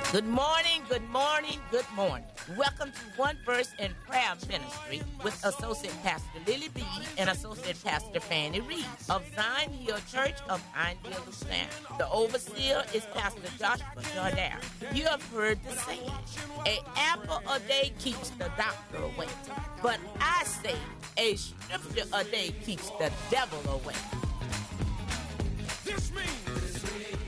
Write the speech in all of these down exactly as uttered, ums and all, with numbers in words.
Good morning, good morning, good morning. Welcome to One Verse in Prayer Ministry with Associate Pastor Lily B and Associate Pastor Fannie Reed of Zion Hill Church of Pineville, Louisiana. The overseer is Pastor Joshua Jardine. You have heard the saying, "A apple a day keeps the doctor away." But I say, a scripture a day keeps the devil away. This means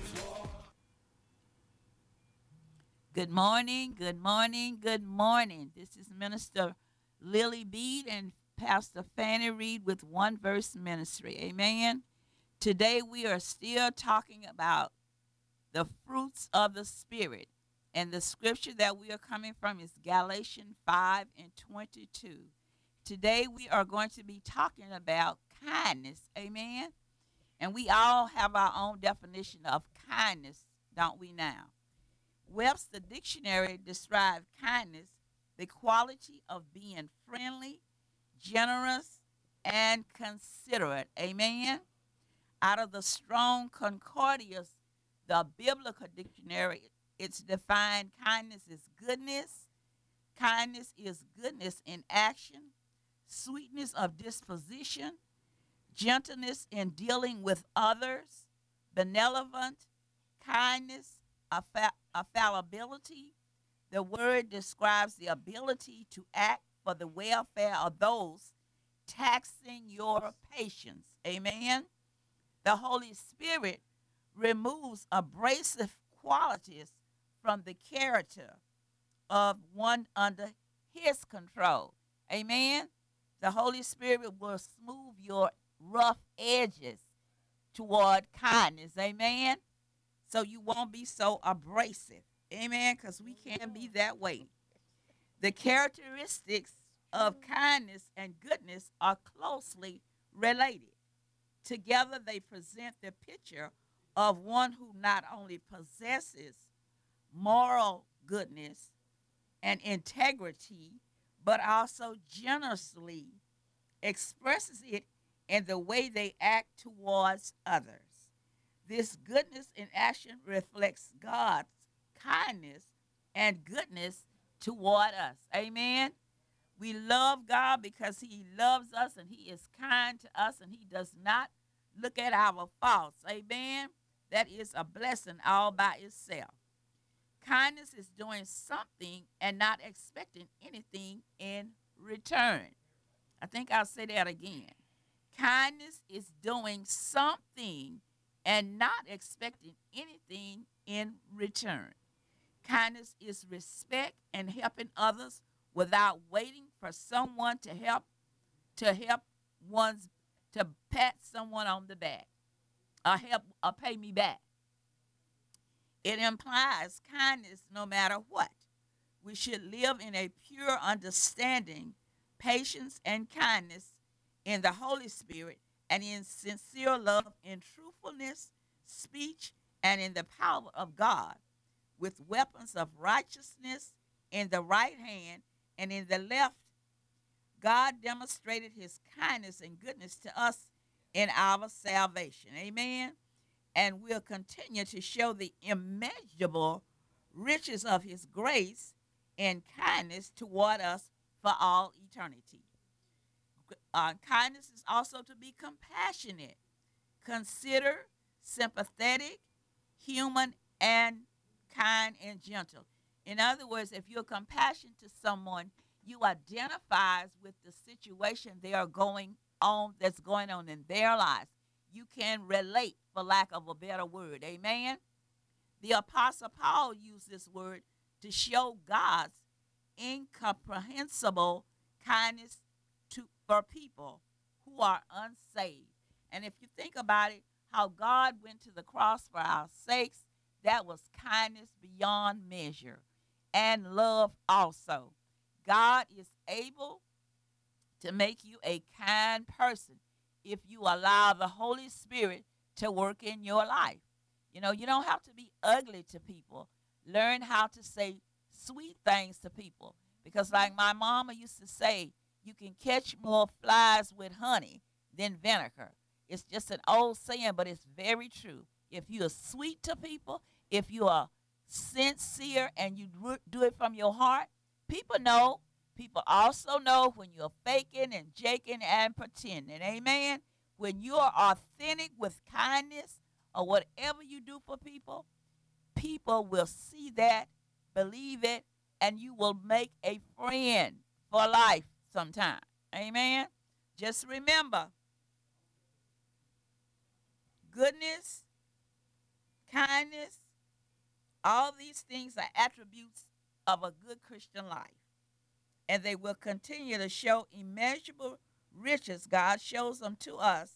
Good morning, good morning, good morning. This is Minister Lily Bead and Pastor Fannie Reed with One Verse Ministry. Amen. Today we are still talking about the fruits of the Spirit. And the scripture that we are coming from is Galatians five and twenty-two. Today we are going to be talking about kindness. Amen. And we all have our own definition of kindness, don't we now? Webster Dictionary describes kindness, the quality of being friendly, generous, and considerate. Amen. Out of the Strong Concordance, the Biblical Dictionary, it's defined kindness is goodness. Kindness is goodness in action, sweetness of disposition, gentleness in dealing with others, benevolent, kindness, affa- affallibility. The word describes the ability to act for the welfare of those taxing your patience. Amen. The Holy Spirit removes abrasive qualities from the character of one under his control. Amen. The Holy Spirit will smooth your rough edges toward kindness. Amen. So you won't be so abrasive. Amen. Because we can be that way. The characteristics of kindness and goodness are closely related. Together, they present the picture of one who not only possesses moral goodness and integrity, but also generously expresses it in the way they act towards others. This goodness in action reflects God's kindness and goodness toward us. Amen. We love God because He loves us and He is kind to us and He does not look at our faults. Amen. That is a blessing all by itself. Kindness is doing something and not expecting anything in return. I think I'll say that again. Kindness is doing something and not expecting anything in return. Kindness is respect and helping others without waiting for someone to help to help one's to pat someone on the back or help or pay me back. It implies kindness no matter what. We should live in a pure understanding, patience, and kindness in the Holy Spirit and in sincere love, in truthfulness, speech, and in the power of God, with weapons of righteousness in the right hand and in the left. God demonstrated his kindness and goodness to us in our salvation. Amen. And will continue to show the immeasurable riches of his grace and kindness toward us for all eternity. Uh, kindness is also to be compassionate, consider, sympathetic, human, and kind and gentle. In other words, if you're compassionate to someone, you identify with the situation they are going on that's going on in their lives. You can relate, for lack of a better word. Amen. The Apostle Paul used this word to show God's incomprehensible kindness to for people who are unsaved. And if you think about it, how God went to the cross for our sakes, that was kindness beyond measure and love also. God is able to make you a kind person if you allow the Holy Spirit to work in your life. You know, you don't have to be ugly to people. Learn how to say sweet things to people. Because, like my mama used to say, you can catch more flies with honey than vinegar. It's just an old saying, but it's very true. If you are sweet to people, if you are sincere and you do it from your heart, people know. People also know when you're faking and jaking and pretending. Amen. When you are authentic with kindness or whatever you do for people, people will see that, believe it, and you will make a friend for life sometime. Amen. Just remember, goodness, kindness, all these things are attributes of a good Christian life. And they will continue to show immeasurable riches. God shows them to us,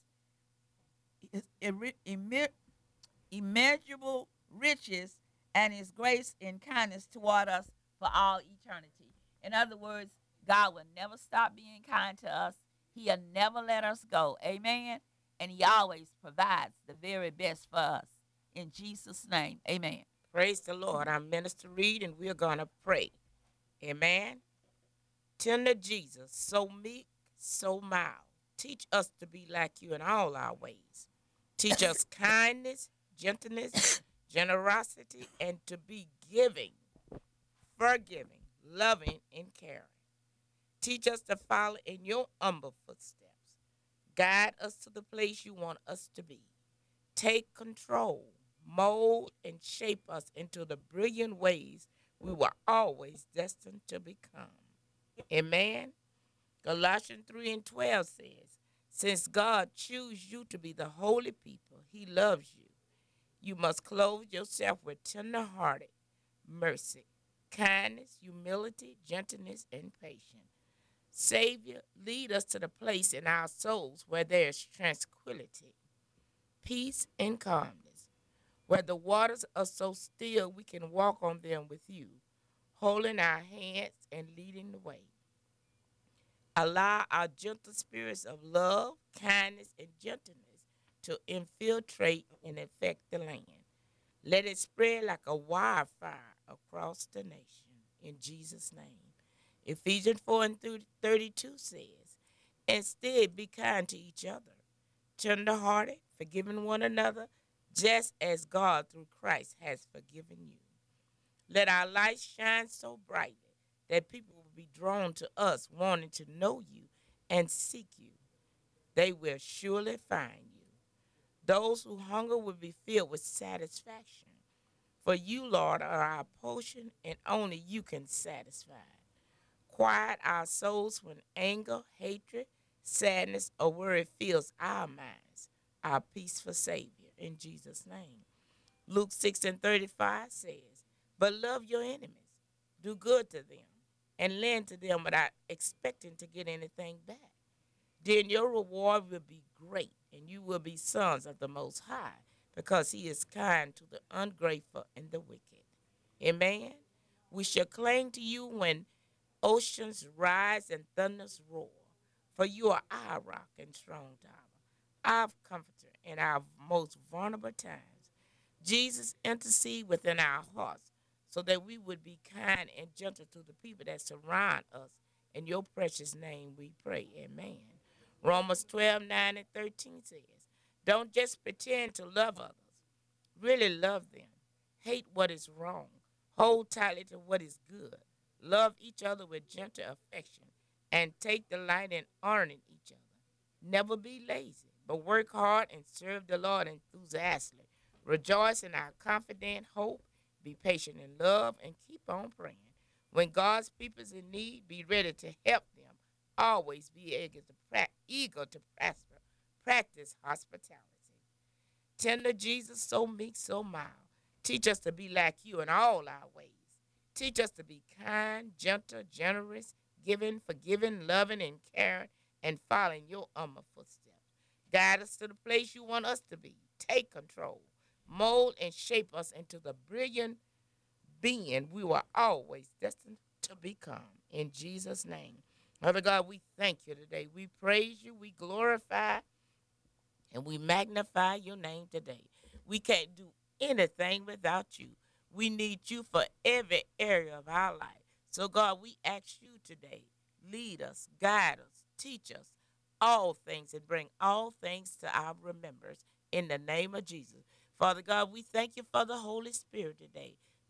immeasurable riches and his grace and kindness toward us for all eternity. In other words, God will never stop being kind to us. He'll never let us go. Amen. And he always provides the very best for us. In Jesus' name, amen. Praise the Lord. I'm Minister Reed, and we're going to pray. Amen. Tender Jesus, so meek, so mild. Teach us to be like you in all our ways. Teach us kindness, gentleness, generosity, and to be giving, forgiving, loving, and caring. Teach us to follow in your humble footsteps. Guide us to the place you want us to be. Take control, mold, and shape us into the brilliant ways we were always destined to become. Amen. Colossians three and twelve says, since God chose you to be the holy people, he loves you. You must clothe yourself with tender-hearted mercy, kindness, humility, gentleness, and patience. Savior, lead us to the place in our souls where there is tranquility, peace, and calmness, where the waters are so still we can walk on them with you, holding our hands and leading the way. Allow our gentle spirits of love, kindness, and gentleness to infiltrate and affect the land. Let it spread like a wildfire across the nation. In Jesus' name. Ephesians four and thirty-two says, instead, be kind to each other, tender-hearted, forgiving one another, just as God through Christ has forgiven you. Let our light shine so brightly that people will be drawn to us, wanting to know you and seek you. They will surely find you. Those who hunger will be filled with satisfaction. For you, Lord, are our portion, and only you can satisfy. Quiet our souls when anger, hatred, sadness, or worry fills our minds, our peaceful Savior, in Jesus' name. Luke six and thirty-five says, but love your enemies, do good to them, and lend to them without expecting to get anything back. Then your reward will be great, and you will be sons of the Most High, because he is kind to the ungrateful and the wicked. Amen. We shall cling to you when oceans rise and thunders roar, for you are our rock and strong tower, our comforter in our most vulnerable times. Jesus, intercede within our hearts so that we would be kind and gentle to the people that surround us. In your precious name we pray. Amen. Romans twelve, nine and thirteen says, don't just pretend to love others. Really love them. Hate what is wrong. Hold tightly to what is good. Love each other with gentle affection and take delight in honoring each other. Never be lazy, but work hard and serve the Lord enthusiastically. Rejoice in our confident hope. Be patient in love and keep on praying. When God's people is in need, be ready to help them. Always be eager to, pra- eager to prosper. Practice hospitality. Tender Jesus, so meek, so mild. Teach us to be like you in all our ways. Teach us to be kind, gentle, generous, giving, forgiving, loving, and caring, and following your humble footsteps. Guide us to the place you want us to be. Take control. Mold and shape us into the brilliant being we were always destined to become. In Jesus' name. Father God, we thank you today. We praise you. We glorify and we magnify your name today. We can't do anything without you. We need you for every area of our life. So, God, we ask you today, lead us, guide us, teach us all things, and bring all things to our remembrance in the name of Jesus. Father God, we thank you for the Holy Spirit today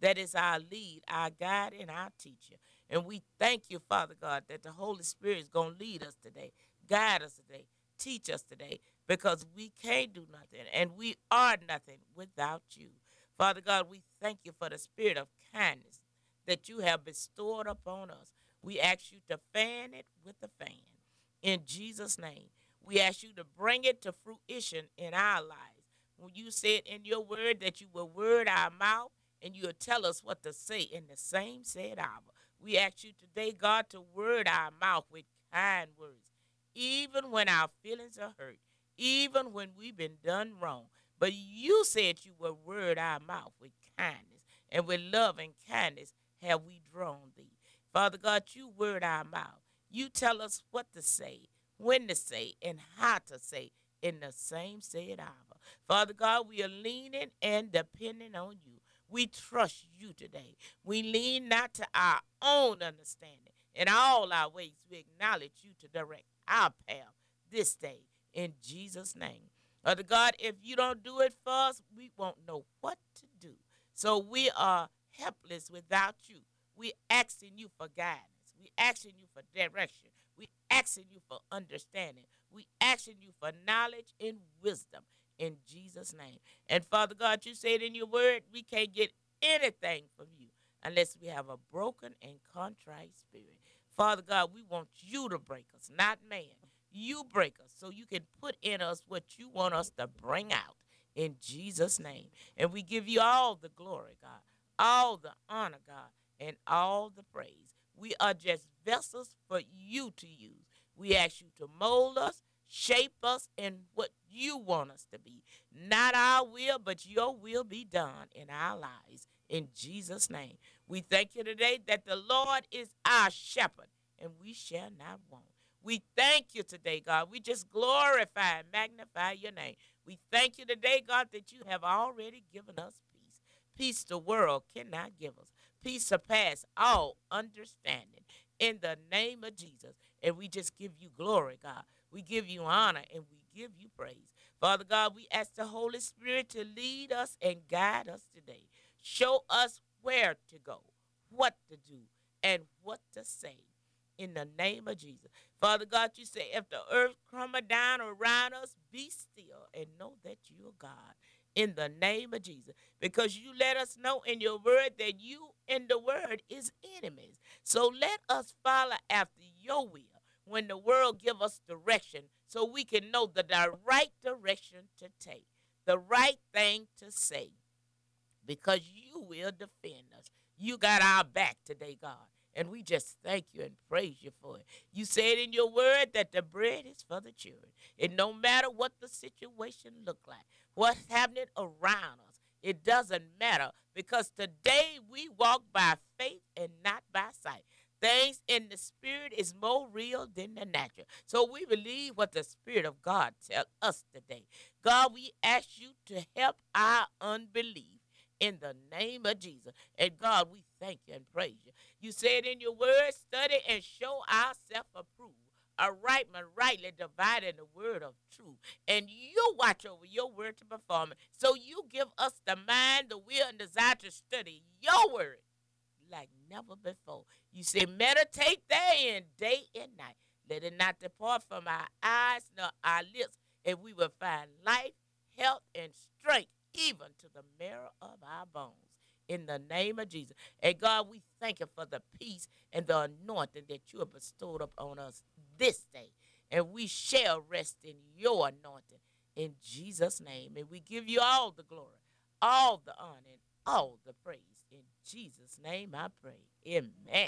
that is our lead, our guide, and our teacher. And we thank you, Father God, that the Holy Spirit is going to lead us today, guide us today, teach us today, because we can't do nothing, and we are nothing without you. Father God, we thank you for the spirit of kindness that you have bestowed upon us. We ask you to fan it with a fan. In Jesus' name, we ask you to bring it to fruition in our lives. When you said in your word that you will word our mouth and you will tell us what to say in the same said hour. We ask you today, God, to word our mouth with kind words, even when our feelings are hurt, even when we've been done wrong. But you said you will word our mouth with kindness, and with love and kindness have we drawn thee. Father God, you word our mouth. You tell us what to say, when to say, and how to say in the same said hour. Father God, we are leaning and depending on you. We trust you today. We lean not to our own understanding. In all our ways, we acknowledge you to direct our path this day in Jesus' name. Father God, if you don't do it for us, we won't know what to do. So we are helpless without you. We asking you for guidance. We asking you for direction. We asking you for understanding. We asking you for knowledge and wisdom in Jesus' name. And Father God, you said in your word, we can't get anything from you unless we have a broken and contrite spirit. Father God, we want you to break us, not man. You break us so you can put in us what you want us to bring out in Jesus' name. And we give you all the glory, God, all the honor, God, and all the praise. We are just vessels for you to use. We ask you to mold us, shape us in what you want us to be. Not our will, but your will be done in our lives. In Jesus' name. We thank you today that the Lord is our shepherd, and we shall not want. We thank you today, God. We just glorify and magnify your name. We thank you today, God, that you have already given us peace. Peace the world cannot give us. Peace surpass all understanding in the name of Jesus. And we just give you glory, God. We give you honor and we give you praise. Father God, we ask the Holy Spirit to lead us and guide us today. Show us where to go, what to do, and what to say in the name of Jesus. Father God, you say if the earth crumble down around us, be still and know that you are God in the name of Jesus. Because you let us know in your word that you and the word is enemies. So let us follow after your will when the world give us direction so we can know the right direction to take, the right thing to say, because you will defend us. You got our back today, God. And we just thank you and praise you for it. You said in your word that the bread is for the children. And no matter what the situation look like, what's happening around us, it doesn't matter, because today we walk by faith and not by sight. Things in the spirit is more real than the natural. So we believe what the Spirit of God tells us today. God, we ask you to help our unbelief in the name of Jesus. And God, we thank you and praise you. You said in your word, study and show ourselves approved, a right man rightly dividing the word of truth. And you watch over your word to perform it. So you give us the mind, the will, and desire to study your word like never before. You say, meditate therein day and night. Let it not depart from our eyes nor our lips, and we will find life, health, and strength, even to the marrow of our bones. In the name of Jesus. And God, we thank you for the peace and the anointing that you have bestowed upon us this day. And we shall rest in your anointing in Jesus' name. And we give you all the glory, all the honor, and all the praise. In Jesus' name I pray. Amen.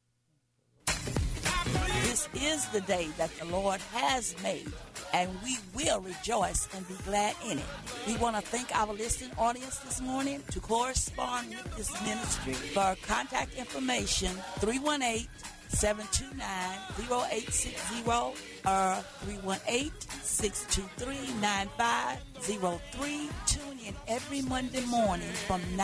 This is the day that the Lord has made, and we will rejoice and be glad in it. We want to thank our listening audience this morning. To correspond with this ministry, for contact information, three one eight, seven two nine, zero eight six zero or three one eight, six two three, nine five zero three. Tune in every Monday morning from nine